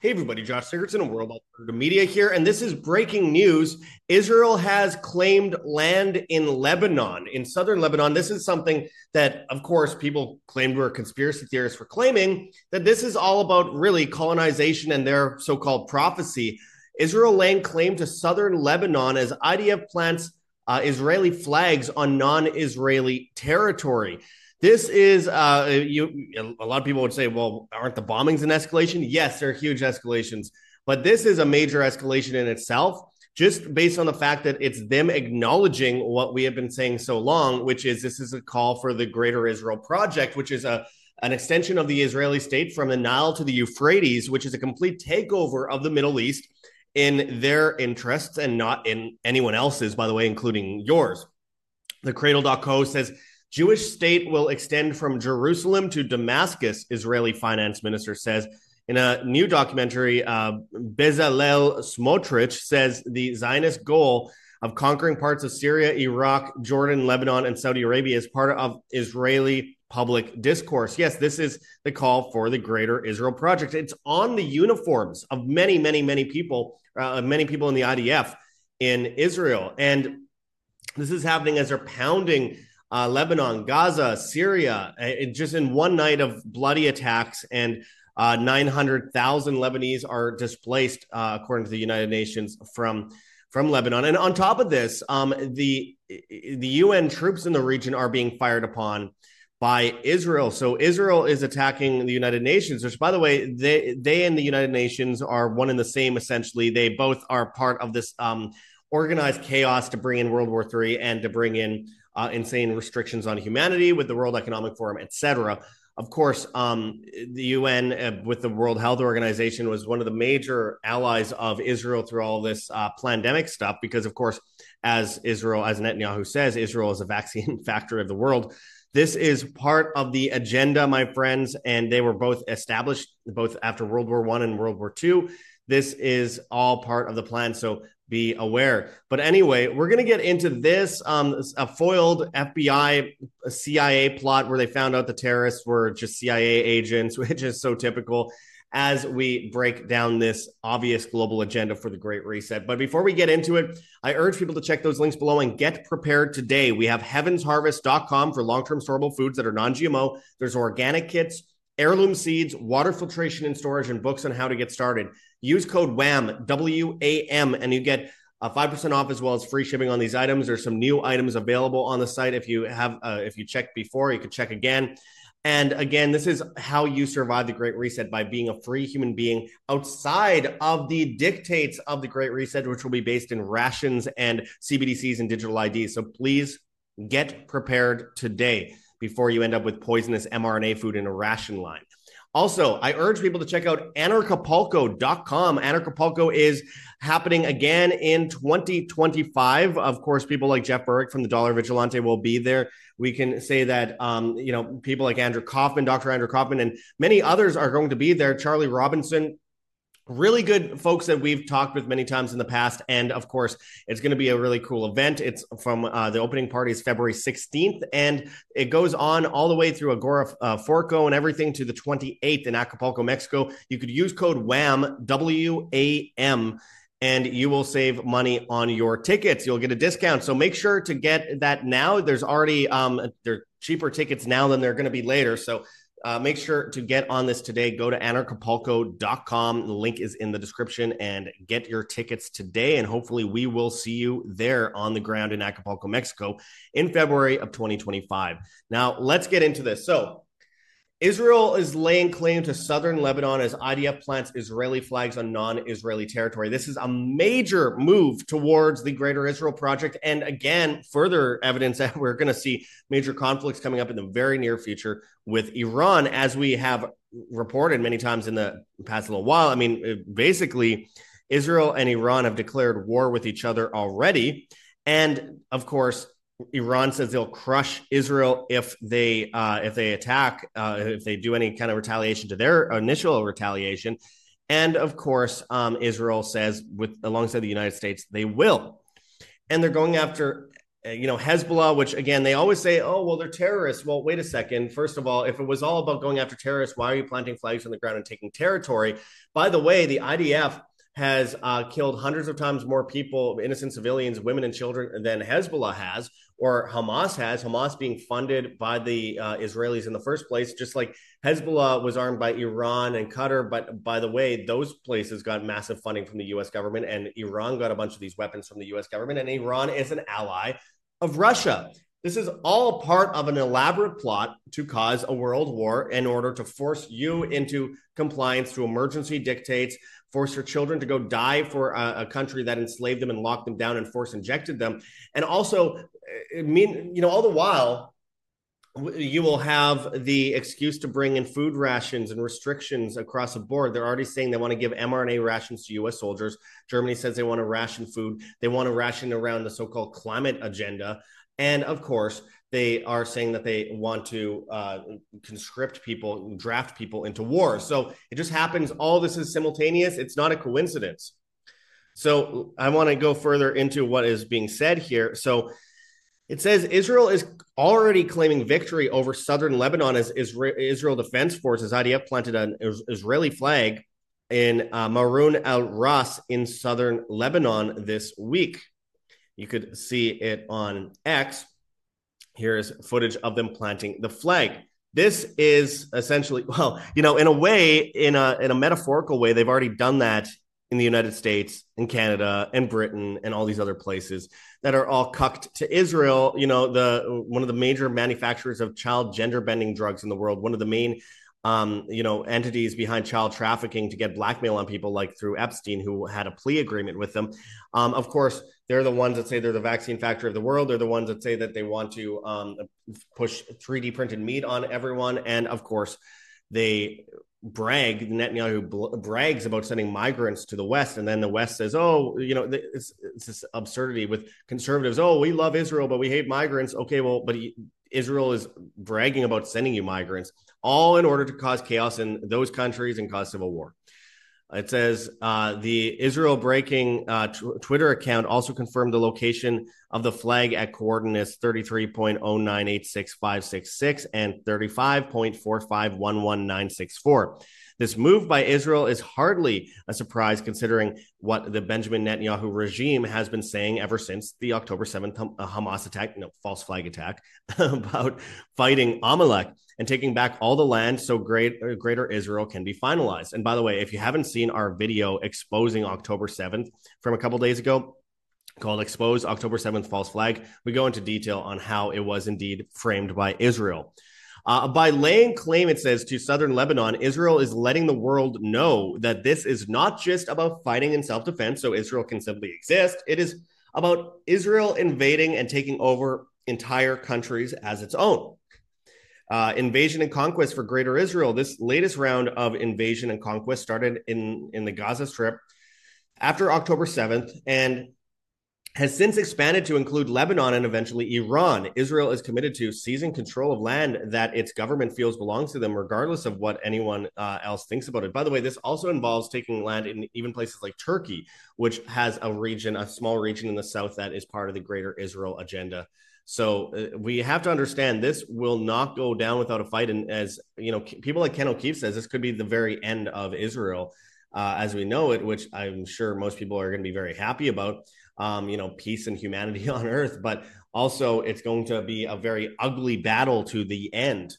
Hey everybody, Josh Sigurdson of World Alternative Media here, and this is breaking news. Israel has claimed land in Lebanon, in southern Lebanon. This is something that, of course, people claimed were conspiracy theorists for claiming that this is all about really colonization and their so-called prophecy. Israel laying claim to southern Lebanon as IDF plants Israeli flags on non-Israeli territory. This is a lot of people would say, well, aren't the bombings an escalation? Yes, they're huge escalations, but this is a major escalation in itself, just based on the fact that it's them acknowledging what we have been saying so long, which is this is a call for the Greater Israel Project, which is an extension of the Israeli state from the Nile to the Euphrates, which is a complete takeover of the Middle East in their interests and not in anyone else's, by the way, including yours. The Cradle.co says, Jewish state will extend from Jerusalem to Damascus, Israeli finance minister says. In a new documentary, Bezalel Smotrich says the Zionist goal of conquering parts of Syria, Iraq, Jordan, Lebanon, and Saudi Arabia is part of Israeli public discourse. Yes, this is the call for the Greater Israel Project. It's on the uniforms of many, many, many people in the IDF in Israel. And this is happening as they're pounding Lebanon, Gaza, Syria, just in one night of bloody attacks, and 900,000 Lebanese are displaced, according to the United Nations, from Lebanon. And on top of this, the UN troops in the region are being fired upon by Israel. So Israel is attacking the United Nations, which, by the way, they and the United Nations are one and the same, essentially. They both are part of this organized chaos to bring in World War III and to bring in insane restrictions on humanity with the World Economic Forum, etc. Of course, the UN with the World Health Organization was one of the major allies of Israel through all this pandemic stuff, because, of course, as Netanyahu says, Israel is a vaccine factory of the world. This is part of the agenda, my friends, and they were both established both after World War I and World War II. This is all part of the plan. So be aware. But anyway, we're going to get into this, a foiled FBI, CIA plot where they found out the terrorists were just CIA agents, which is so typical, as we break down this obvious global agenda for the Great Reset. But before we get into it, I urge people to check those links below and get prepared today. We have heavensharvest.com for long-term storable foods that are non-GMO. There's organic kits, heirloom seeds, water filtration and storage, and books on how to get started. Use code WAM, W-A-M, and you get 5% off as well as free shipping on these items. There's some new items available on the site. If you checked before, you could check again. And again, this is how you survive the Great Reset, by being a free human being outside of the dictates of the Great Reset, which will be based in rations and CBDCs and digital IDs. So please get prepared today before you end up with poisonous mRNA food in a ration line. Also, I urge people to check out anarchapulco.com. Anarchapulco is happening again in 2025. Of course, people like Jeff Burrick from the Dollar Vigilante will be there. We can say that, people like Andrew Kaufman, Dr. Andrew Kaufman, and many others are going to be there. Charlie Robinson, really good folks that we've talked with many times in the past. And of course, it's going to be a really cool event. It's from the opening party is February 16th, and it goes on all the way through Agora Forco and everything to the 28th in Acapulco, Mexico. You could use code WAM, W-A-M, and you will save money on your tickets. You'll get a discount. So make sure to get that now. There's already there are cheaper tickets now than they're going to be later. So make sure to get on this today. Go to anarchapulco.com. The link is in the description, and get your tickets today. And hopefully we will see you there on the ground in Acapulco, Mexico in February of 2025. Now, let's get into this. So Israel is laying claim to southern Lebanon as IDF plants Israeli flags on non-Israeli territory. This is a major move towards the Greater Israel Project. And again, further evidence that we're going to see major conflicts coming up in the very near future with Iran, as we have reported many times in the past little while. I mean, basically, Israel and Iran have declared war with each other already. And of course, Iran says they'll crush Israel if they attack, if they do any kind of retaliation to their initial retaliation. And of course, Israel says, alongside the United States, they will. And they're going after Hezbollah, which again, they always say, oh, well, they're terrorists. Well, wait a second. First of all, if it was all about going after terrorists, why are you planting flags on the ground and taking territory? By the way, the IDF has killed hundreds of times more people, innocent civilians, women and children, than Hezbollah has, or Hamas has. Hamas being funded by the Israelis in the first place, just like Hezbollah was armed by Iran and Qatar. But by the way, those places got massive funding from the U.S. government, and Iran got a bunch of these weapons from the U.S. government, and Iran is an ally of Russia. This is all part of an elaborate plot to cause a world war in order to force you into compliance to emergency dictates, force your children to go die for a country that enslaved them and locked them down and force injected them. And also, all the while, you will have the excuse to bring in food rations and restrictions across the board. They're already saying they want to give mRNA rations to U.S. soldiers. Germany says they want to ration food. They want to ration around the so-called climate agenda. And of course, they are saying that they want to conscript people, draft people into war. So it just happens. All this is simultaneous. It's not a coincidence. So I want to go further into what is being said here. So it says Israel is already claiming victory over southern Lebanon as Israel Defense Forces, IDF, planted an Israeli flag in Maroun al-Ras in southern Lebanon this week. You could see it on X. Here's footage of them planting the flag. This is essentially, in a way, in a metaphorical way, they've already done that in the United States, in Canada, and Britain, and all these other places that are all cucked to Israel. One of the major manufacturers of child gender bending drugs in the world, one of the main entities behind child trafficking to get blackmail on people, like through Epstein, who had a plea agreement with them. Of course, they're the ones that say they're the vaccine factory of the world. They're the ones that say that they want to push 3D printed meat on everyone. And of course, Netanyahu brags about sending migrants to the West. And then the West says, it's this absurdity with conservatives. Oh, we love Israel, but we hate migrants. Okay, well, but Israel is bragging about sending you migrants, all in order to cause chaos in those countries and cause civil war. It says the Israel Breaking Twitter account also confirmed the location of the flag at coordinates 33.0986566 and 35.4511964. This move by Israel is hardly a surprise, considering what the Benjamin Netanyahu regime has been saying ever since the October 7th Hamas attack, false flag attack, about fighting Amalek and taking back all the land so greater Israel can be finalized. And by the way, if you haven't seen our video exposing October 7th from a couple days ago, called Expose October 7th False Flag, we go into detail on how it was indeed framed by Israel. By laying claim, it says, to southern Lebanon, Israel is letting the world know that this is not just about fighting in self-defense so Israel can simply exist. It is about Israel invading and taking over entire countries as its own. Invasion and conquest for Greater Israel. This latest round of invasion and conquest started in the Gaza Strip after October 7th and has since expanded to include Lebanon and eventually Iran. Israel is committed to seizing control of land that its government feels belongs to them, regardless of what anyone else thinks about it. By the way, this also involves taking land in even places like Turkey, which has a small region in the south that is part of the Greater Israel agenda. So we have to understand this will not go down without a fight. And as people like Ken O'Keefe says, this could be the very end of Israel as we know it, which I'm sure most people are going to be very happy about. Peace and humanity on earth, but also it's going to be a very ugly battle to the end.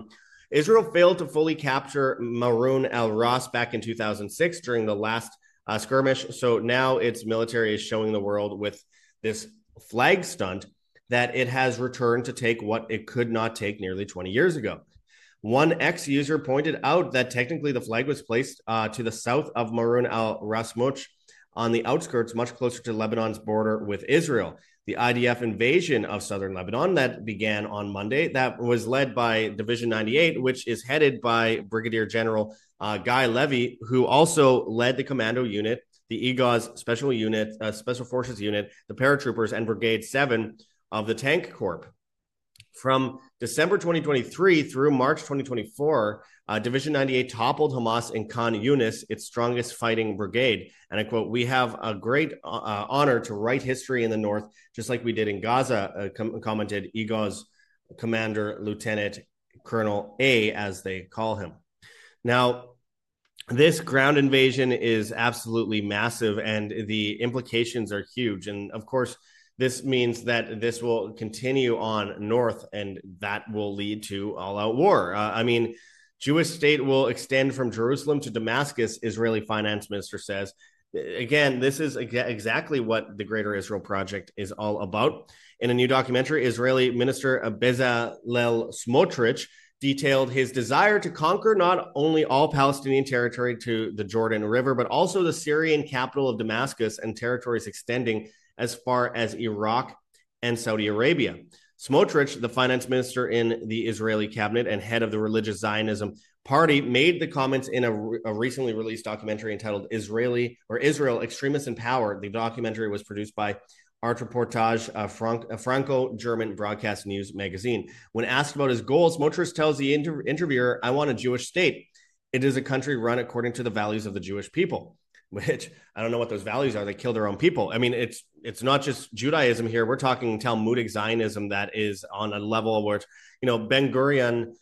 Israel failed to fully capture Maroun al-Ras back in 2006 during the last skirmish. So now its military is showing the world with this flag stunt that it has returned to take what it could not take nearly 20 years ago. One ex-user pointed out that technically the flag was placed to the south of Maroun al-Rasmuch, on the outskirts, much closer to Lebanon's border with Israel. The IDF invasion of southern Lebanon that began on Monday, that was led by Division 98, which is headed by Brigadier General Guy Levy, who also led the commando unit, the EGOZ Special Forces Unit, the paratroopers, and Brigade 7 of the Tank Corps. From December 2023 through March 2024, Division 98 toppled Hamas in Khan Yunis, its strongest fighting brigade. And I quote, "We have a great honor to write history in the north, just like we did in Gaza," commented IGO's Commander Lieutenant Colonel A, as they call him. Now, this ground invasion is absolutely massive, and the implications are huge. And of course, this means that this will continue on north, and that will lead to all-out war. Jewish state will extend from Jerusalem to Damascus, Israeli finance minister says. Again, this is exactly what the Greater Israel Project is all about. In a new documentary, Israeli Minister Bezalel Smotrich detailed his desire to conquer not only all Palestinian territory to the Jordan River, but also the Syrian capital of Damascus and territories extending as far as Iraq and Saudi Arabia. Smotrich, the finance minister in the Israeli cabinet and head of the religious Zionism party, made the comments in a recently released documentary entitled Israel Extremists in Power. The documentary was produced by Art Reportage, a Franco-German broadcast news magazine. When asked about his goals, Smotrich tells the interviewer, "I want a Jewish state. It is a country run according to the values of the Jewish people," which I don't know what those values are. They kill their own people. I mean, it's not just Judaism here. We're talking Talmudic Zionism that is on a level where, Ben Gurion,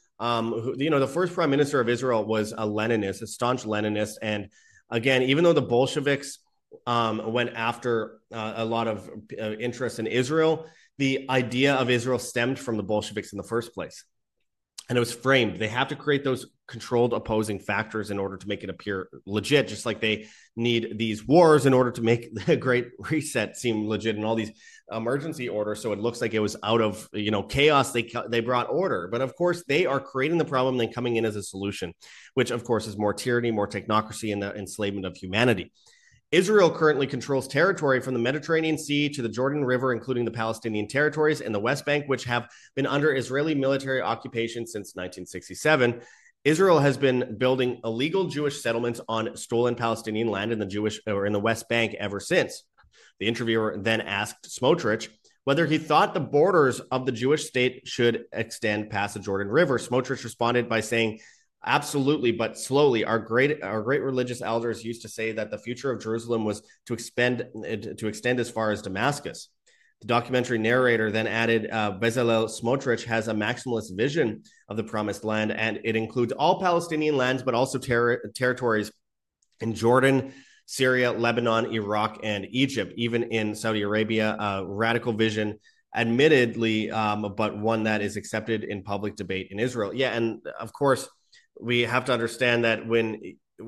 the first prime minister of Israel was a Leninist, a staunch Leninist. And again, even though the Bolsheviks went after a lot of interest in Israel, the idea of Israel stemmed from the Bolsheviks in the first place. And it was framed. They have to create those controlled opposing factors in order to make it appear legit, just like they need these wars in order to make the Great Reset seem legit and all these emergency orders. So it looks like it was out of chaos. They brought order. But of course, they are creating the problem and then coming in as a solution, which of course is more tyranny, more technocracy, and the enslavement of humanity. Israel currently controls territory from the Mediterranean Sea to the Jordan River, including the Palestinian territories and the West Bank, which have been under Israeli military occupation since 1967. Israel has been building illegal Jewish settlements on stolen Palestinian land in the West Bank ever since. The interviewer then asked Smotrich whether he thought the borders of the Jewish state should extend past the Jordan River. Smotrich responded by saying, "Absolutely, but slowly. Our great religious elders used to say that the future of Jerusalem was to extend as far as Damascus." The documentary narrator then added, Bezalel Smotrich has a maximalist vision of the promised land, and it includes all Palestinian lands, but also territories in Jordan, Syria, Lebanon, Iraq, and Egypt, even in Saudi Arabia. A radical vision, admittedly, but one that is accepted in public debate in Israel. Yeah, and of course, we have to understand that when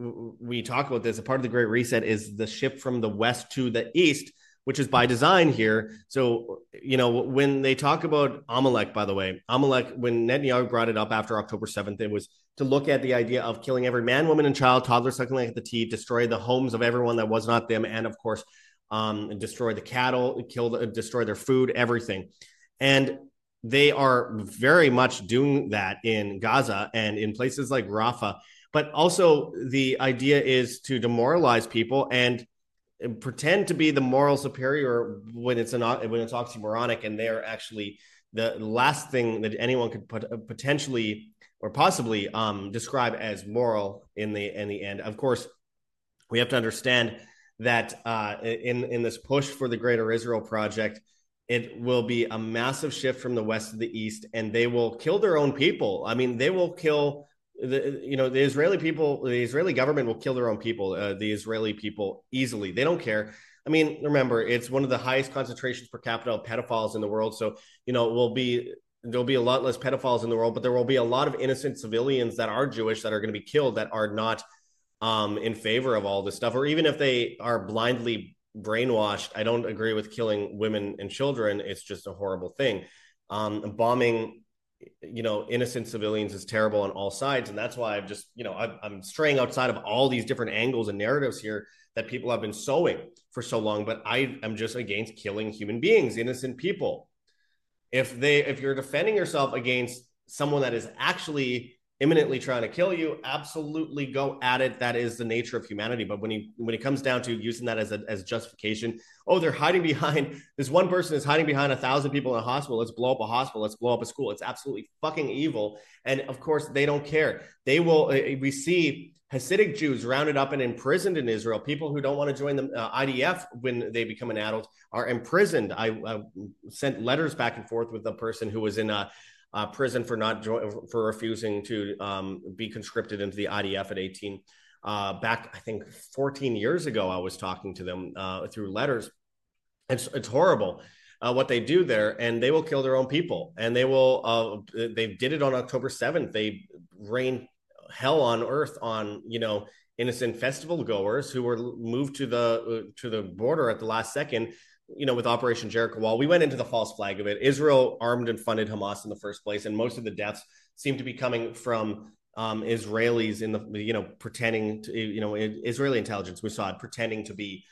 we talk about this, a part of the Great Reset is the shift from the West to the East, which is by design here. So, when they talk about Amalek, by the way, when Netanyahu brought it up after October 7th, it was to look at the idea of killing every man, woman, and child, toddler suckling at the teat, destroy the homes of everyone that was not them, and of course, destroy the cattle, destroy their food, everything. And they are very much doing that in Gaza and in places like Rafah. But also the idea is to demoralize people and pretend to be the moral superior when it's oxymoronic, and they're actually the last thing that anyone could potentially or possibly describe as moral in the end. Of course, we have to understand that in this push for the Greater Israel Project, it will be a massive shift from the West to the East, and they will kill their own people. I mean, they will kill the Israeli people. The Israeli government will kill their own people, the Israeli people, easily. They don't care. I mean, remember, it's one of the highest concentrations per capita of pedophiles in the world. So, there'll be a lot less pedophiles in the world, but there will be a lot of innocent civilians that are Jewish that are going to be killed, that are not in favor of all this stuff, or even if they are blindly brainwashed. I don't agree with killing women and children. It's just a horrible thing. Bombing, innocent civilians is terrible on all sides. And that's why I'm straying outside of all these different angles and narratives here that people have been sowing for so long. But I am just against killing human beings, innocent people. If you're defending yourself against someone that is actually imminently trying to kill you, absolutely go at it. That is the nature of humanity. But when it comes down to using that as justification, oh, they're hiding behind this one person is hiding behind 1,000 people in a hospital. Let's blow up a hospital. Let's blow up a school. It's absolutely fucking evil. And of course, they don't care. They will. We see Hasidic Jews rounded up and imprisoned in Israel. People who don't want to join the IDF when they become an adult are imprisoned. I sent letters back and forth with a person who was in a prison for refusing to be conscripted into the IDF at 18. Back, I think 14 years ago, I was talking to them through letters. It's horrible what they do there, and they will kill their own people. And they will. They did it on October 7th. They rained hell on earth on innocent festival goers who were moved to the border at the last second. With Operation Jericho Wall, we went into the false flag of it. Israel armed and funded Hamas in the first place, and most of the deaths seem to be coming from Israelis in the pretending to Israeli intelligence, Mossad, pretending to be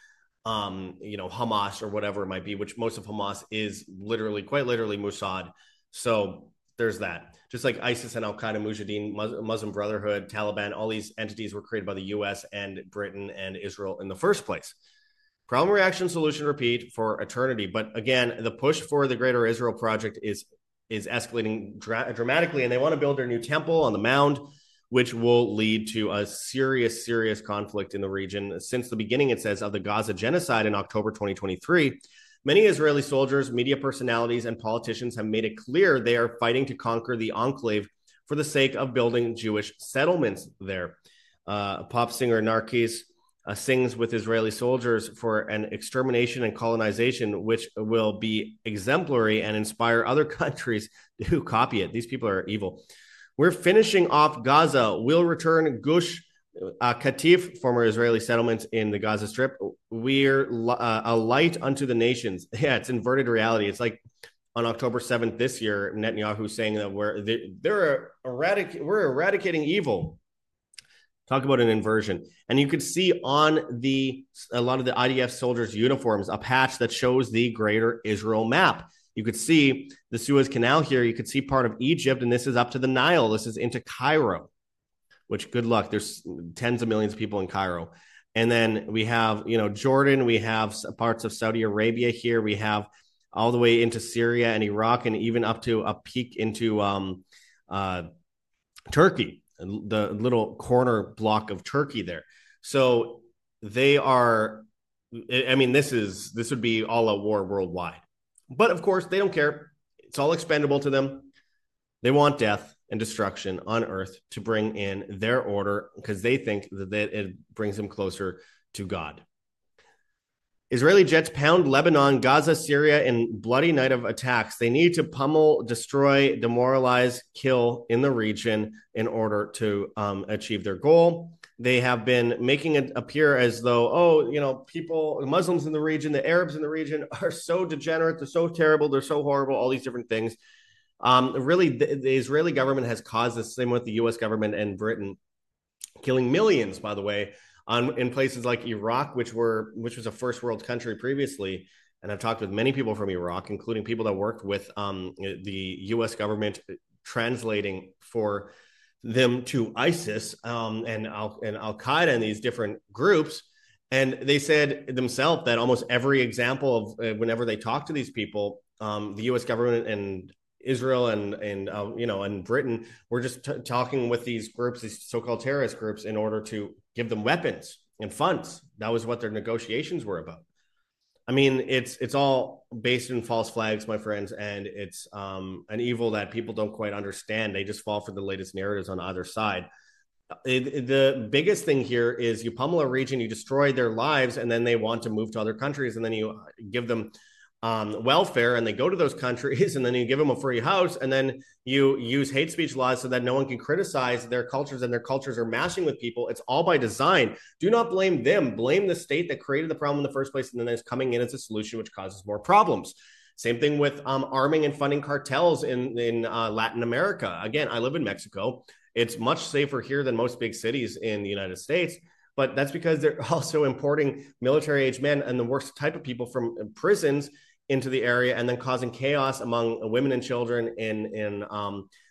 Hamas or whatever it might be, which most of Hamas is quite literally Mossad. So there's that. Just like ISIS and Al Qaeda, Mujahideen, Muslim Brotherhood, Taliban, all these entities were created by the U.S. and Britain and Israel in the first place. Problem, reaction, solution, repeat for eternity. But again, the push for the Greater Israel Project is escalating dramatically, and they want to build their new temple on the mound, which will lead to a serious, serious conflict in the region. Since the beginning, it says, of the Gaza genocide in October 2023, many Israeli soldiers, media personalities, and politicians have made it clear they are fighting to conquer the enclave for the sake of building Jewish settlements there. Pop singer Narkis sings with Israeli soldiers for an extermination and colonization, which will be exemplary and inspire other countries to copy it. These people are evil. We're finishing off Gaza. We'll return Gush Katif, former Israeli settlements in the Gaza Strip. We're a light unto the nations. Yeah, it's inverted reality. It's like on October 7th this year, Netanyahu saying that we're eradicating evil. Talk about an inversion. And you could see on a lot of the IDF soldiers' uniforms a patch that shows the Greater Israel map. You could see the Suez Canal here. You could see part of Egypt, and this is up to the Nile. This is into Cairo, which good luck. There's tens of millions of people in Cairo. And then we have, Jordan. We have parts of Saudi Arabia here. We have all the way into Syria and Iraq, and even up to a peak into Turkey, the little corner block of Turkey there. So they are, this would be all out war worldwide. But of course, they don't care. It's all expendable to them. They want death and destruction on earth to bring in their order because they think that it brings them closer to God. Israeli jets pound Lebanon, Gaza, Syria in bloody night of attacks. They need to pummel, destroy, demoralize, kill in the region in order to achieve their goal. They have been making it appear as though, people, the Muslims in the region, the Arabs in the region are so degenerate, they're so terrible, they're so horrible, all these different things. Really, the Israeli government has caused this, same with the U.S. government and Britain, killing millions, by the way, in places like Iraq, which was a first world country previously. And I've talked with many people from Iraq, including people that worked with the U.S. government translating for them to ISIS and Al-Qaeda and these different groups. And they said themselves that almost every example of whenever they talk to these people, the U.S. government and Israel and Britain were just talking with these groups, these so-called terrorist groups, in order to give them weapons and funds. That was what their negotiations were about. I mean, it's all based in false flags, my friends, and it's an evil that people don't quite understand. They just fall for the latest narratives on either side. The biggest thing here is you pummel a region, you destroy their lives, and then they want to move to other countries, and then you give them welfare, and they go to those countries, and then you give them a free house, and then you use hate speech laws so that no one can criticize their cultures, and their cultures are mashing with people. It's all by design. Do not blame them. Blame the state that created the problem in the first place, and then it's coming in as a solution, which causes more problems. Same thing with arming and funding cartels in Latin America. Again, I live in Mexico. It's much safer here than most big cities in the United States. But that's because they're also importing military-age men and the worst type of people from prisons into the area, and then causing chaos among women and children in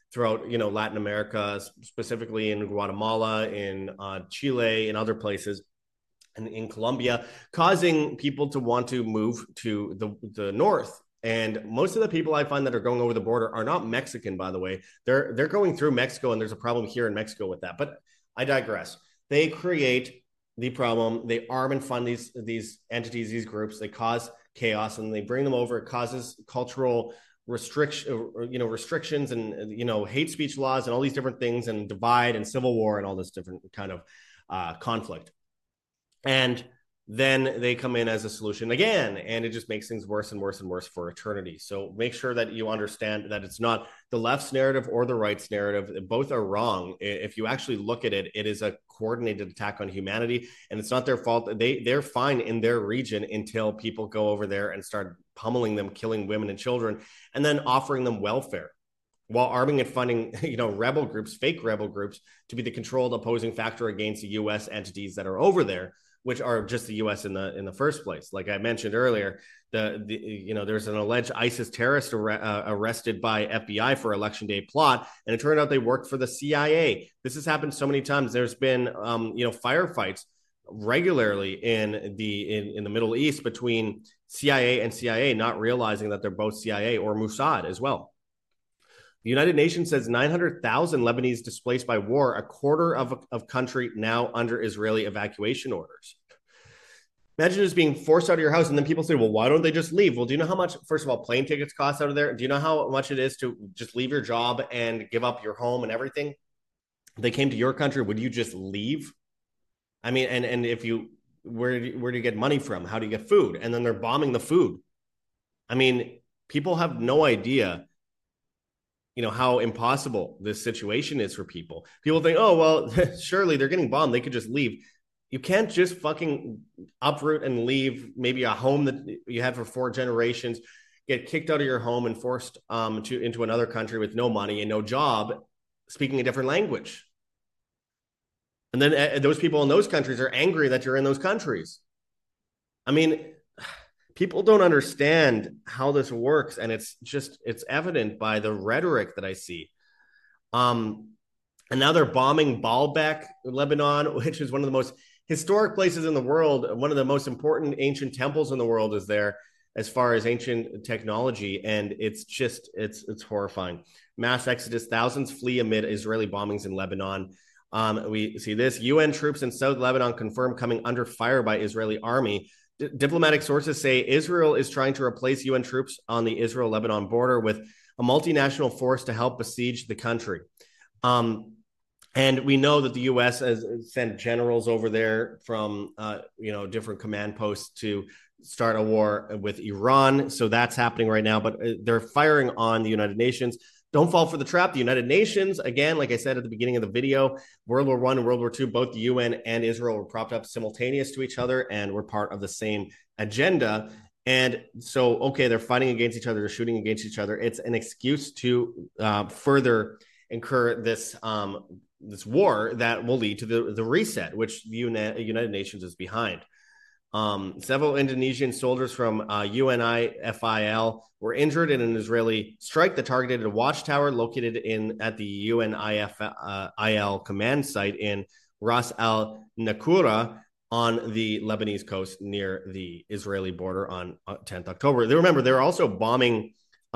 throughout, Latin America, specifically in Guatemala, in Chile, in other places, and in Colombia, causing people to want to move to the north. And most of the people I find that are going over the border are not Mexican, by the way. They're going through Mexico, and there's a problem here in Mexico with that. But I digress. They create the problem. They arm and fund these entities, these groups. They cause chaos, and they bring them over. It causes cultural restrictions and hate speech laws and all these different things, and divide and civil war and all this different kind of conflict. And then they come in as a solution again, and it just makes things worse and worse and worse for eternity. So make sure that you understand that it's not the left's narrative or the right's narrative. Both are wrong. If you actually look at it, it is a coordinated attack on humanity, and it's not their fault. They're fine in their region until people go over there and start pummeling them, killing women and children, and then offering them welfare while arming and funding, rebel groups, fake rebel groups, to be the controlled opposing factor against the U.S. entities that are over there, which are just the U.S. in the first place. Like I mentioned earlier, there's an alleged ISIS terrorist arrested by FBI for Election Day plot, and it turned out they worked for the CIA. This has happened so many times. There's been firefights regularly in the Middle East between CIA and CIA, not realizing that they're both CIA or Mossad as well. The United Nations says 900,000 Lebanese displaced by war, a quarter of country now under Israeli evacuation orders. Imagine just being forced out of your house, and then people say, well, why don't they just leave? Well, do you know how much, first of all, plane tickets cost out of there? Do you know how much it is to just leave your job and give up your home and everything? If they came to your country, would you just leave? I mean, and if you, where do you get money from? How do you get food? And then they're bombing the food. I mean, people have no idea how impossible this situation is for people. People think, oh, well, surely they're getting bombed. They could just leave. You can't just fucking uproot and leave maybe a home that you had for 4 generations, get kicked out of your home and forced into another country with no money and no job, speaking a different language. And then those people in those countries are angry that you're in those countries. I mean, people don't understand how this works, and it's evident by the rhetoric that I see. And now they're bombing Baalbek, Lebanon, which is one of the most historic places in the world. One of the most important ancient temples in the world is there as far as ancient technology, and it's horrifying. Mass exodus, thousands flee amid Israeli bombings in Lebanon. We see this. UN troops in South Lebanon confirmed coming under fire by Israeli army. Diplomatic sources say Israel is trying to replace UN troops on the Israel-Lebanon border with a multinational force to help besiege the country. And we know that the U.S. has sent generals over there from, different command posts to start a war with Iran. So that's happening right now. But they're firing on the United Nations. Don't fall for the trap. The United Nations, again, like I said at the beginning of the video, World War I and World War II, both the UN and Israel were propped up simultaneous to each other and were part of the same agenda. And so, okay, they're fighting against each other, they're shooting against each other. It's an excuse to further incur this war that will lead to the reset, which the United Nations is behind. Several Indonesian soldiers from UNIFIL were injured in an Israeli strike that targeted a watchtower located at the UNIFIL command site in Ras Al Nakura on the Lebanese coast near the Israeli border on 10th October. Remember, they're also bombing,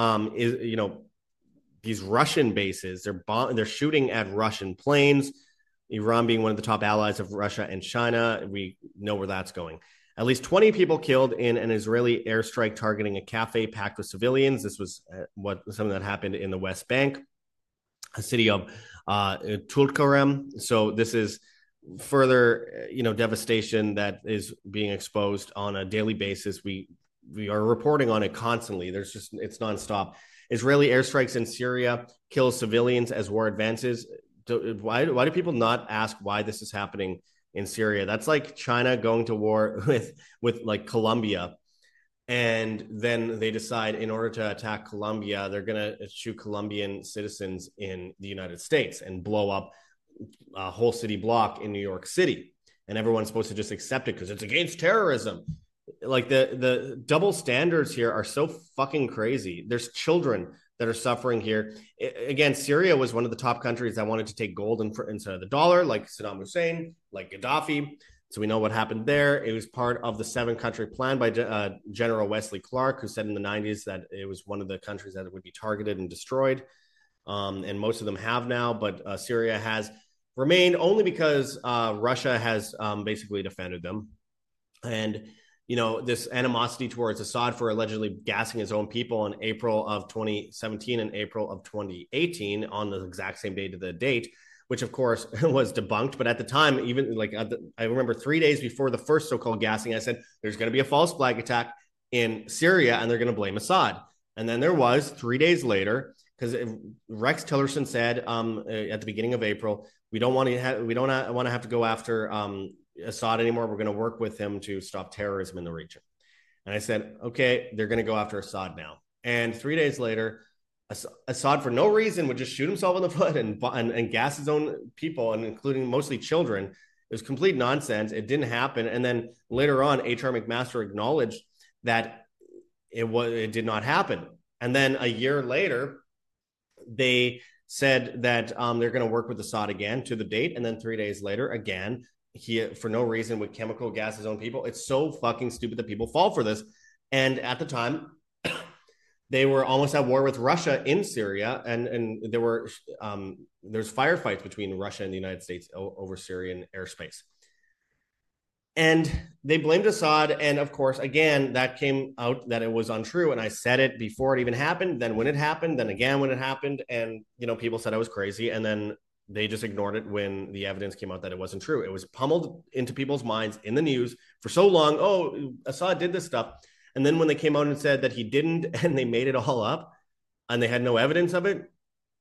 these Russian bases. They're shooting at Russian planes. Iran being one of the top allies of Russia and China. We know where that's going. At least 20 people killed in an Israeli airstrike targeting a cafe packed with civilians. This was something that happened in the West Bank, a city of Tulkarem. So this is further, devastation that is being exposed on a daily basis. We are reporting on it constantly. It's nonstop. Israeli airstrikes in Syria kill civilians as war advances. Why do people not ask why this is happening in Syria? That's like China going to war with like Colombia, and then they decide in order to attack Colombia, they're going to shoot Colombian citizens in the United States and blow up a whole city block in New York City, and everyone's supposed to just accept it because it's against terrorism. Like the double standards here are so fucking crazy. There's children that are suffering here. Again, Syria was one of the top countries that wanted to take gold instead of the dollar, like Saddam Hussein, like Gaddafi. So we know what happened there. It was part of the 7-country plan by General Wesley Clark, who said in the 90s that it was one of the countries that would be targeted and destroyed. And most of them have now, but Syria has remained only because Russia has basically defended them. And, you know, this animosity towards Assad for allegedly gassing his own people in April of 2017 and April of 2018 on the exact same day to the date, which of course was debunked. But at the time, even like I remember 3 days before the first so-called gassing, I said, there's going to be a false flag attack in Syria and they're going to blame Assad. And then there was 3 days later, because Rex Tillerson said at the beginning of April, we don't want to have to go after Assad anymore. We're going to work with him to stop terrorism in the region. And I said, okay, they're going to go after Assad now. And 3 days later, Assad, for no reason, would just shoot himself in the foot and gas his own people, and including mostly children. It was complete nonsense. It didn't happen. And then later on, H.R. McMaster acknowledged that it did not happen. And then a year later, they said that they're going to work with Assad again to the date. And then 3 days later, again, he, for no reason, would chemical gas his own people. It's so fucking stupid that people fall for this. And at the time, they were almost at war with Russia in Syria, and there's firefights between Russia and the United States over Syrian airspace. And they blamed Assad, and of course, again, that came out that it was untrue. And I said it before it even happened. Then when it happened, then again when it happened, and you know, people said I was crazy, and then they just ignored it when the evidence came out that it wasn't true. It was pummeled into people's minds in the news for so long. Oh, Assad did this stuff. And then when they came out and said that he didn't, and they made it all up, and they had no evidence of it,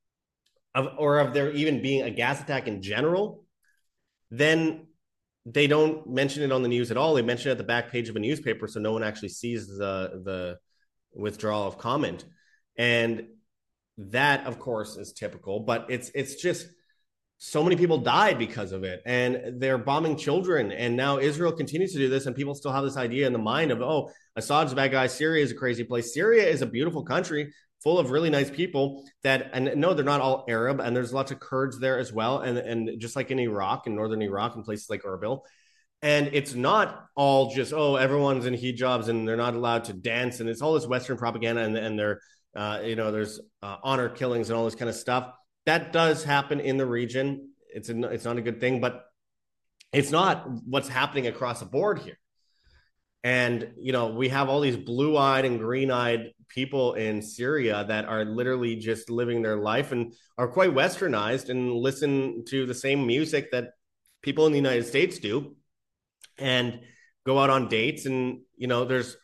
or of there even being a gas attack in general, then they don't mention it on the news at all. They mention it at the back page of a newspaper, so no one actually sees the withdrawal of comment. And that, of course, is typical, but it's just so many people died because of it, and they're bombing children. And now Israel continues to do this, and people still have this idea in the mind of, oh, Assad's a bad guy. Syria is a crazy place. Syria is a beautiful country full of really nice people and no, they're not all Arab. And there's lots of Kurds there as well. And just like in Iraq, in northern Iraq, and places like Erbil. And it's not all just, oh, everyone's in hijabs and they're not allowed to dance. And it's all this Western propaganda, and they're, there's honor killings and all this kind of stuff. That does happen in the region. It's not a good thing, but it's not what's happening across the board here. And, you know, we have all these blue-eyed and green-eyed people in Syria that are literally just living their life and are quite westernized and listen to the same music that people in the United States do and go out on dates. And, you know, there's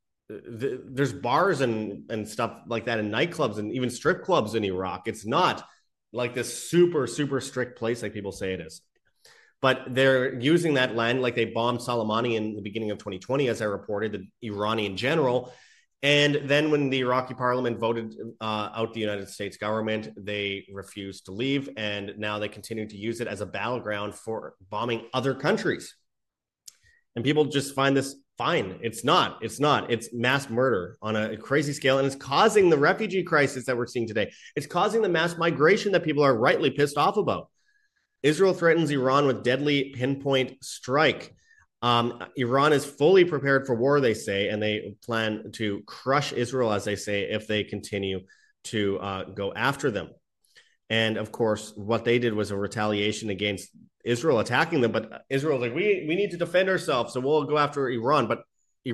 bars and stuff like that, and nightclubs and even strip clubs in Iraq. It's not like this super, super strict place like people say it is. But they're using that land, like they bombed Soleimani in the beginning of 2020, as I reported, the Iranian general. And then when the Iraqi parliament voted out the United States government, they refused to leave. And now they continue to use it as a battleground for bombing other countries. And people just find this fine. It's not. It's mass murder on a crazy scale. And it's causing the refugee crisis that we're seeing today. It's causing the mass migration that people are rightly pissed off about. Israel threatens Iran with deadly pinpoint strike. Iran is fully prepared for war, they say, and they plan to crush Israel, as they say, if they continue to go after them. And of course, what they did was a retaliation against Israel attacking them. But Israel's like, we need to defend ourselves, so we'll go after Iran. But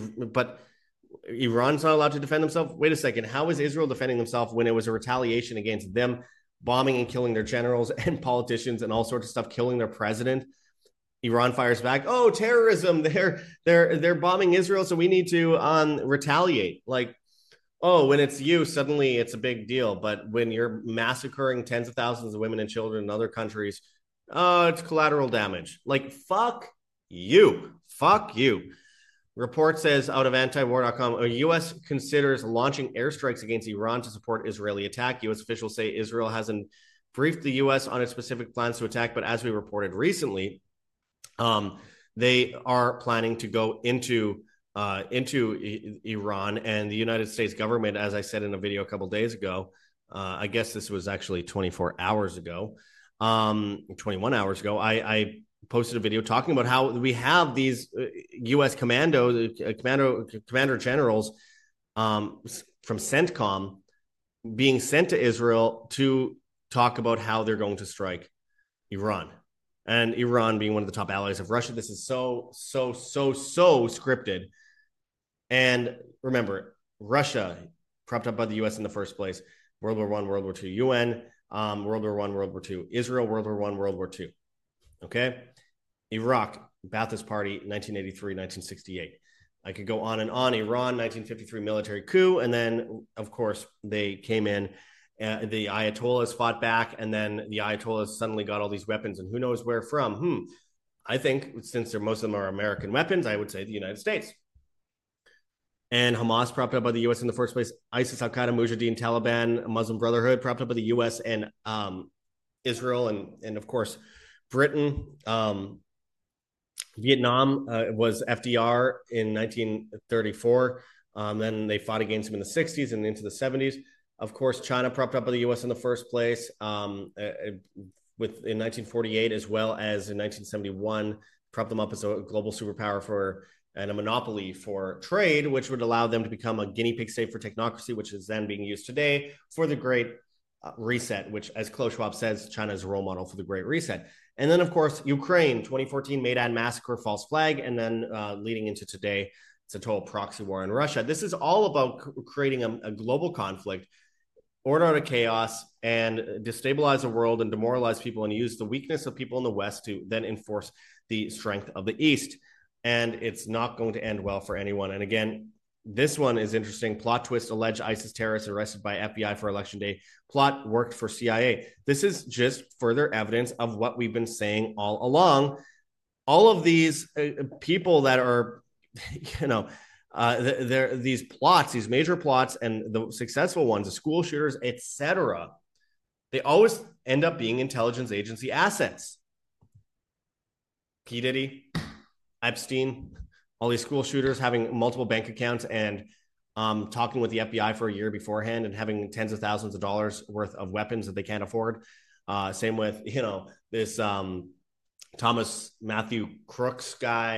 Iran's not allowed to defend themselves. Wait a second. How is Israel defending themselves when it was a retaliation against them bombing and killing their generals and politicians and all sorts of stuff, killing their president? Iran fires back, oh, terrorism, they're bombing Israel, so we need to retaliate. Like, oh, when it's you, suddenly it's a big deal. But when you're massacring tens of thousands of women and children in other countries, it's collateral damage. Like, fuck you. Report says out of antiwar.com, a U.S. considers launching airstrikes against Iran to support Israeli attack. U.S. officials say Israel hasn't briefed the U.S. on its specific plans to attack, but as we reported recently, they are planning to go into Iran, and the United States government, as I said in a video a couple of days ago, I guess this was actually 24 hours ago, 21 hours ago. I posted a video talking about how we have these U.S. commander generals from CENTCOM being sent to Israel to talk about how they're going to strike Iran. And Iran being one of the top allies of Russia. This is so scripted. And remember, Russia, propped up by the U.S. in the first place, World War I, World War II, UN, World War I, World War II, Israel, World War I, World War II. Okay? Iraq, Ba'athist Party, 1983, 1968. I could go on and on. Iran, 1953 military coup. And then, of course, they came in. The Ayatollahs fought back. And then the Ayatollahs suddenly got all these weapons. And who knows where from? I think since most of them are American weapons, I would say the United States. And Hamas, propped up by the U.S. in the first place. ISIS, Al-Qaeda, Mujahideen, Taliban, Muslim Brotherhood, propped up by the U.S. and Israel. And of course, Britain. Vietnam was FDR in 1934. Then they fought against him in the 60s and into the 70s. Of course, China propped up by the U.S. in the first place in 1948, as well as in 1971, propped them up as a global superpower and a monopoly for trade, which would allow them to become a guinea pig state for technocracy, which is then being used today for the Great Reset, which, as Klaus Schwab says, China is a role model for the Great Reset. And then, of course, Ukraine, 2014 Maidan massacre, false flag, and then leading into today, it's a total proxy war in Russia. This is all about creating a global conflict, order out of chaos, and destabilize the world and demoralize people and use the weakness of people in the West to then enforce the strength of the East. And it's not going to end well for anyone. And again, this one is interesting. Plot twist: alleged ISIS terrorists arrested by FBI for election day. Plot worked for CIA. This is just further evidence of what we've been saying all along. All of these people that are, these plots, these major plots, and the successful ones, the school shooters, etc., they always end up being intelligence agency assets. P. Diddy, Epstein, all these school shooters having multiple bank accounts and talking with the FBI for a year beforehand and having tens of thousands of dollars worth of weapons that they can't afford. Same with, this Thomas Matthew Crooks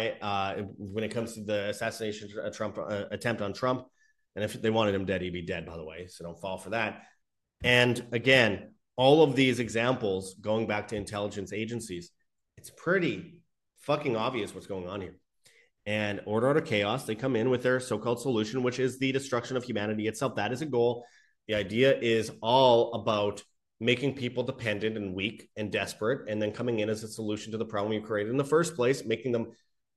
guy when it comes to the assassination attempt on Trump. And if they wanted him dead, he'd be dead, by the way. So don't fall for that. And again, all of these examples going back to intelligence agencies, it's pretty fucking obvious what's going on here. And order out of chaos, they come in with their so-called solution, which is the destruction of humanity itself. That is a goal. The idea is all about making people dependent and weak and desperate, and then coming in as a solution to the problem you created in the first place, making them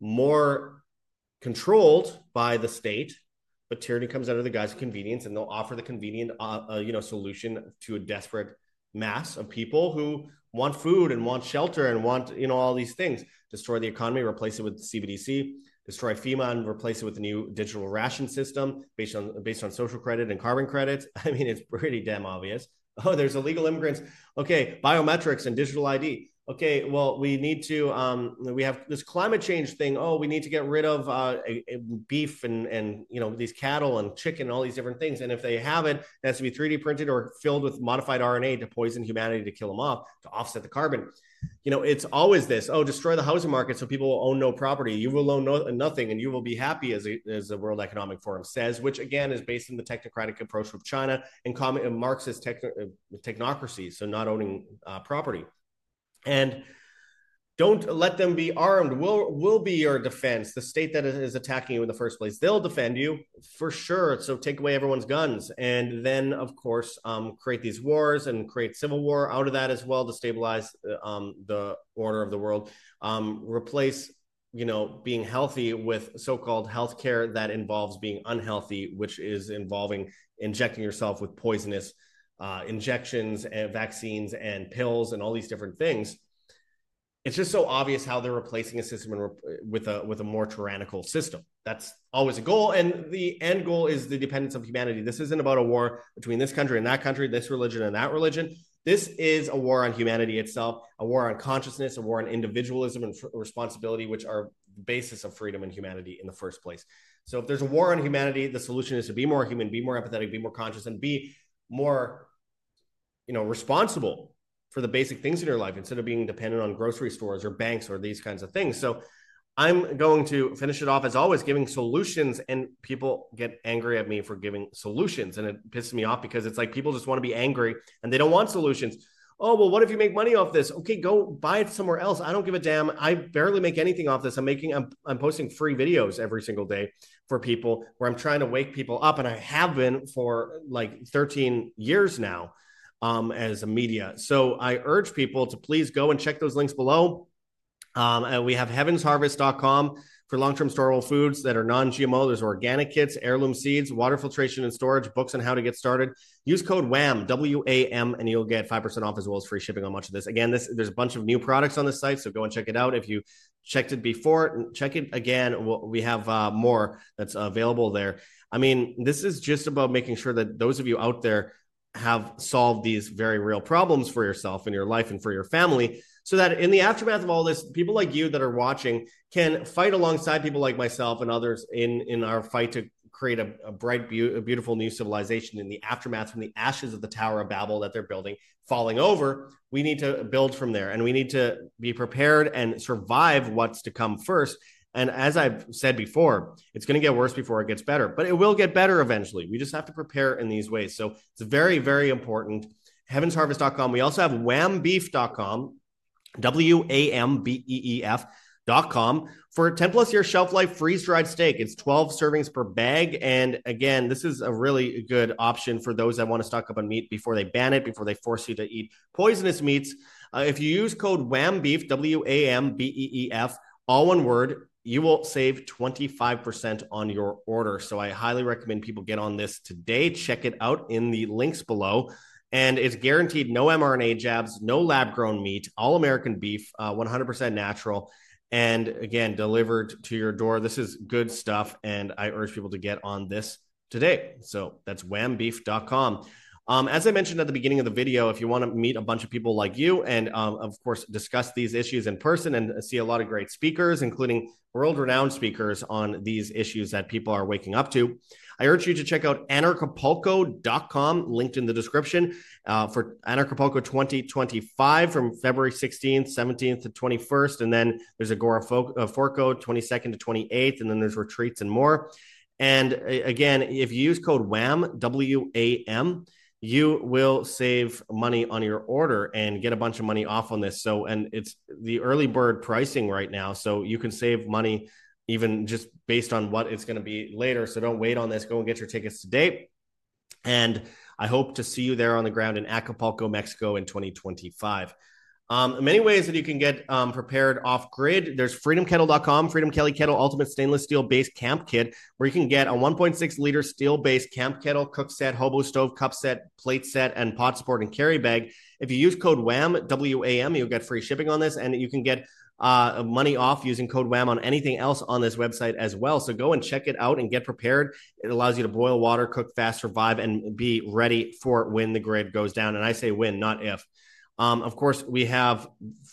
more controlled by the state. But tyranny comes out of the guise of convenience, and they'll offer the convenient, solution to a desperate mass of people who want food and want shelter and want, all these things. Destroy the economy, replace it with CBDC. Destroy FEMA and replace it with a new digital ration system based on social credit and carbon credits. I mean, it's pretty damn obvious. Oh, there's illegal immigrants. Okay, biometrics and digital ID. Okay, well, we need to, we have this climate change thing. Oh, we need to get rid of beef and these cattle and chicken and all these different things. And if they have it, it has to be 3D printed or filled with modified RNA to poison humanity to kill them off, to offset the carbon. It's always this, destroy the housing market so people will own no property. You will own nothing and you will be happy, as the World Economic Forum says, which again is based on the technocratic approach with China and Marxist technocracy, so not owning property. And don't let them be armed. Will be your defense. The state that is attacking you in the first place, they'll defend you for sure. So take away everyone's guns, and then of course create these wars and create civil war out of that as well to stabilize the order of the world. Replace being healthy with so-called healthcare that involves being unhealthy, which is involving injecting yourself with poisonous injections and vaccines and pills and all these different things. It's just so obvious how they're replacing a system with a more tyrannical system. That's always a goal. And the end goal is the dependence of humanity. This isn't about a war between this country and that country, this religion and that religion. This is a war on humanity itself, a war on consciousness, a war on individualism and responsibility, which are the basis of freedom and humanity in the first place. So if there's a war on humanity, the solution is to be more human, be more empathetic, be more conscious, and be more responsible for the basic things in your life instead of being dependent on grocery stores or banks or these kinds of things. So I'm going to finish it off as always, giving solutions, and people get angry at me for giving solutions. And it pisses me off because it's like people just want to be angry and they don't want solutions. Oh, well, what if you make money off this? Okay, go buy it somewhere else. I don't give a damn. I barely make anything off this. I'm posting free videos every single day for people where I'm trying to wake people up. And I have been for like 13 years now as a media. So I urge people to please go and check those links below. And we have heavensharvest.com for long-term storable foods that are non-GMO. There's organic kits, heirloom seeds, water filtration and storage, books on how to get started. Use code WHAM, W-A-M, and you'll get 5% off as well as free shipping on much of this. Again, there's a bunch of new products on this site, so go and check it out. If you checked it before, check it again. We have more that's available there. I mean, this is just about making sure that those of you out there have solved these very real problems for yourself and your life and for your family, so that in the aftermath of all this, people like you that are watching can fight alongside people like myself and others in our fight to create a bright, beautiful new civilization in the aftermath from the ashes of the Tower of Babel that they're building falling over. We need to build from there, and we need to be prepared and survive what's to come first. And as I've said before, it's going to get worse before it gets better, but it will get better eventually. We just have to prepare in these ways. So it's very, very important. Heavensharvest.com. We also have whambeef.com, WAMBEEF.com for 10 plus year shelf life freeze dried steak. It's 12 servings per bag. And again, this is a really good option for those that want to stock up on meat before they ban it, before they force you to eat poisonous meats. If you use code WHAMBEEF, WAMBEEF, all one word, you will save 25% on your order. So I highly recommend people get on this today. Check it out in the links below. And it's guaranteed no mRNA jabs, no lab-grown meat, all American beef, 100% natural, and again, delivered to your door. This is good stuff, and I urge people to get on this today. So that's whambeef.com. As I mentioned at the beginning of the video, if you want to meet a bunch of people like you and, of course, discuss these issues in person and see a lot of great speakers, including world-renowned speakers on these issues that people are waking up to, I urge you to check out anarchapulco.com, linked in the description, for Anarchapulco 2025 from February 16th, 17th to 21st. And then there's Agorapulco 22nd to 28th, and then there's retreats and more. And again, if you use code WHAM, W-A-M, you will save money on your order and get a bunch of money off on this. So, and it's the early bird pricing right now. So you can save money even just based on what it's going to be later. So don't wait on this. Go and get your tickets today. And I hope to see you there on the ground in Acapulco, Mexico in 2025. Many ways that you can get prepared off grid. There's freedomkettle.com, Freedom Kelly Kettle Ultimate Stainless Steel Based Camp Kit, where you can get a 1.6 liter steel based camp kettle, cook set, hobo stove, cup set, plate set, and pot support and carry bag. If you use code WHAM, W-A-M, you'll get free shipping on this, and you can get money off using code WHAM on anything else on this website as well. So go and check it out and get prepared. It allows you to boil water, cook fast, survive, and be ready for when the grid goes down. And I say when, not if. Of course, we have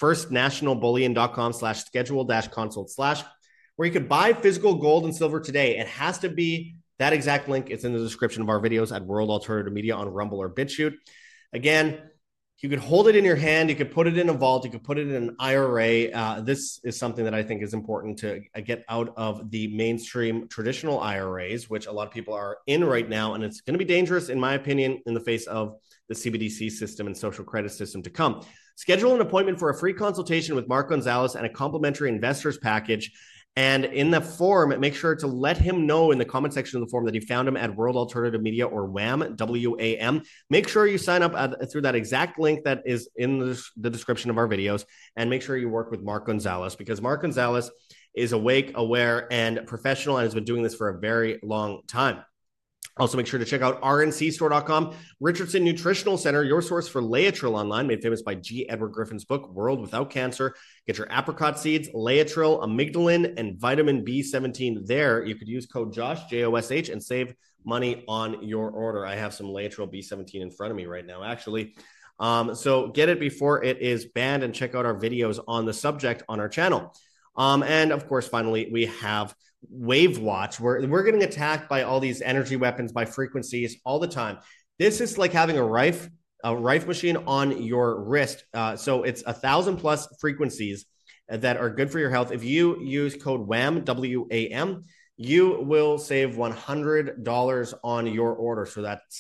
firstnationalbullion.com/schedule-consult/ where you could buy physical gold and silver today. It has to be that exact link. It's in the description of our videos at World Alternative Media on Rumble or BitChute. Again, you could hold it in your hand. You could put it in a vault. You could put it in an IRA. This is something that I think is important to get out of the mainstream traditional IRAs, which a lot of people are in right now. And it's going to be dangerous, in my opinion, in the face of the CBDC system and social credit system to come. Schedule an appointment for a free consultation with Mark Gonzalez and a complimentary investors package. And in the form, make sure to let him know in the comment section of the form that you found him at World Alternative Media or WHAM, W-A-M. Make sure you sign up through that exact link that is in the description of our videos, and make sure you work with Mark Gonzalez, because Mark Gonzalez is awake, aware, and professional, and has been doing this for a very long time. Also, make sure to check out rncstore.com, Richardson Nutritional Center, your source for Laetrile Online, made famous by G. Edward Griffin's book, World Without Cancer. Get your apricot seeds, Laetrile, amygdalin, and vitamin B17 there. You could use code JOSH, J-O-S-H, and save money on your order. I have some Laetrile B17 in front of me right now, actually. So get it before it is banned, and check out our videos on the subject on our channel. And of course, finally, we have Wave Watch, where we're getting attacked by all these energy weapons, by frequencies all the time. This is like having a a Rife machine on your wrist. So it's 1,000 plus frequencies that are good for your health. If you use code WAM, WAM, you will save $100 on your order. So that's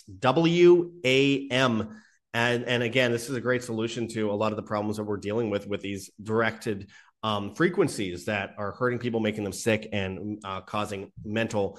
WAM. And again, this is a great solution to a lot of the problems that we're dealing with these directed frequencies that are hurting people, making them sick, and causing mental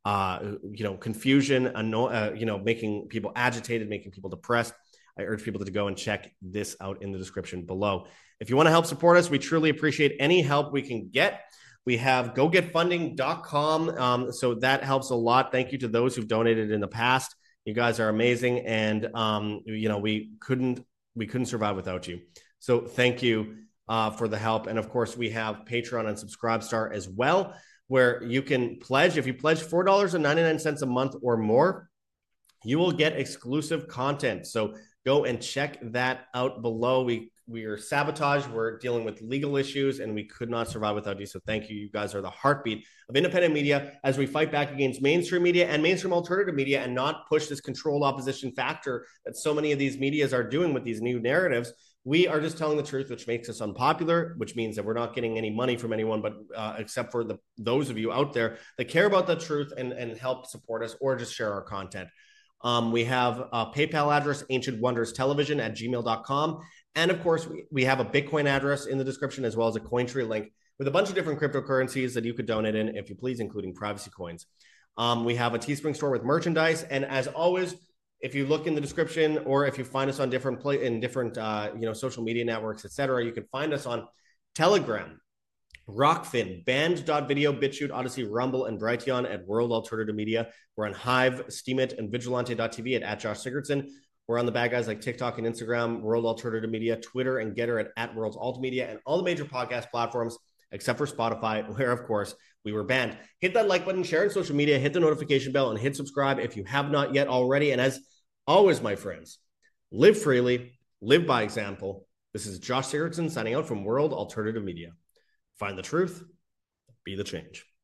confusion, making people agitated, making people depressed. I urge people to go and check this out in the description below. If you want to help support us, we truly appreciate any help we can get. We have gogetfunding.com. So that helps a lot. Thank you to those who've donated in the past. You guys are amazing. And, we couldn't survive without you. So thank you for the help. And of course, we have Patreon and Subscribestar as well, where you can pledge. If you pledge $4.99 a month or more, you will get exclusive content. So go and check that out below. We are sabotaged. We're dealing with legal issues, and we could not survive without you. So thank you. You guys are the heartbeat of independent media as we fight back against mainstream media and mainstream alternative media, and not push this controlled opposition factor that so many of these medias are doing with these new narratives. We are just telling the truth, which makes us unpopular, which means that we're not getting any money from anyone, but except for those of you out there that care about the truth and help support us or just share our content. We have a PayPal address, ancientwonderstelevision@gmail.com. And of course, we have a Bitcoin address in the description, as well as a Cointree link with a bunch of different cryptocurrencies that you could donate in, if you please, including privacy coins. We have a Teespring store with merchandise. And as always, if you look in the description, or if you find us on different social media networks, etc., you can find us on Telegram, Rockfin, Band.video, BitChute, Odyssey, Rumble, and Brighteon at World Alternative Media. We're on Hive, Steemit, and Vigilante.tv at Josh Sigurdson. We're on the bad guys like TikTok and Instagram, World Alternative Media, Twitter, and Getter at World Alt Media, and all the major podcast platforms, except for Spotify, where, of course, we were banned. Hit that like button, share on social media, hit the notification bell, and hit subscribe if you have not yet already. And as always, my friends, live freely, live by example. This is Josh Sigurdson signing out from World Alternative Media. Find the truth, be the change.